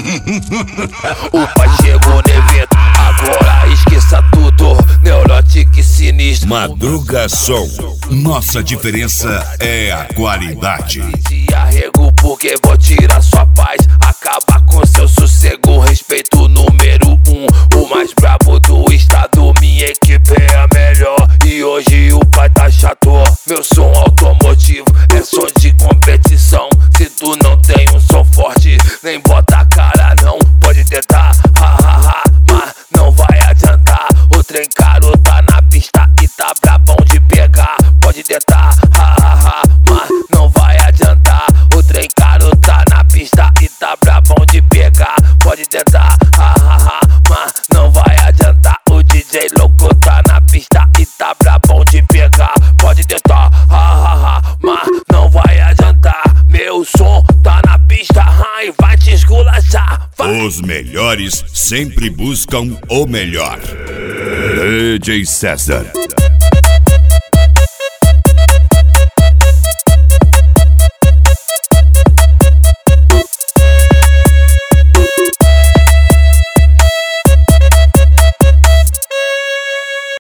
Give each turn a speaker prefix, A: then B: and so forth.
A: O pai chegou no evento, agora esqueça tudo. Neurótico sinistro.
B: Madruga Som, nossa diferença é a qualidade.
A: Se arrego porque vou tirar sua paz, acabar com seu sossego. Respeito número 1, o mais brabo do estado. Minha equipe é a melhor e hoje o pai tá chato. Meu som automotivo é som de competição. Se tu não tem um som forte, nem bota a cara não. Pode tentar, mas não vai adiantar. O trem caro tá na pista e tá brabão de pegar. Pode tentar, mas não vai adiantar. O trem caro tá na pista e tá brabão de pegar. Pode tentar, mas não vai adiantar. O DJ louco tá na pista e tá brabão de pegar. Pode tentar, mas não vai adiantar. Meu som tá na pista e vai te esculachar.
B: Os melhores sempre buscam o melhor. DJ César.